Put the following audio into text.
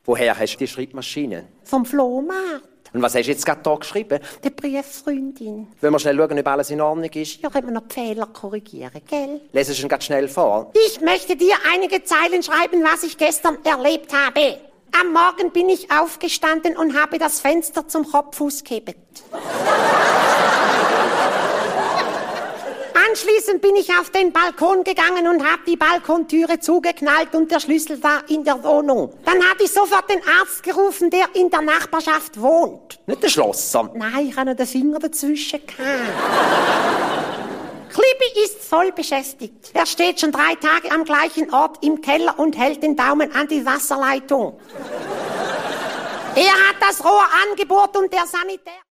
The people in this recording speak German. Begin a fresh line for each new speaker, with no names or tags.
Woher hast du die Schreibmaschine?
Vom Flohmarkt.
Und was hast du jetzt gerade da geschrieben?
Der Brieffreundin.
Wollen wir schnell schauen, ob alles in Ordnung ist?
Ja, können wir noch die Fehler korrigieren, gell?
Lesen Sie ihn gerade schnell vor.
Ich möchte dir einige Zeilen schreiben, was ich gestern erlebt habe. Am Morgen bin ich aufgestanden und habe das Fenster zum Kopf ausgehebt. Anschließend bin ich auf den Balkon gegangen und habe die Balkontüre zugeknallt und der Schlüssel war in der Wohnung. Dann habe ich sofort den Arzt gerufen, der in der Nachbarschaft wohnt.
Nicht der Schlosser.
Nein, ich habe noch den Finger dazwischen gehabt. Klippi ist voll beschäftigt. Er steht schon 3 Tage am gleichen Ort im Keller und hält den Daumen an die Wasserleitung. Er hat das Rohr angebohrt und der Sanitär...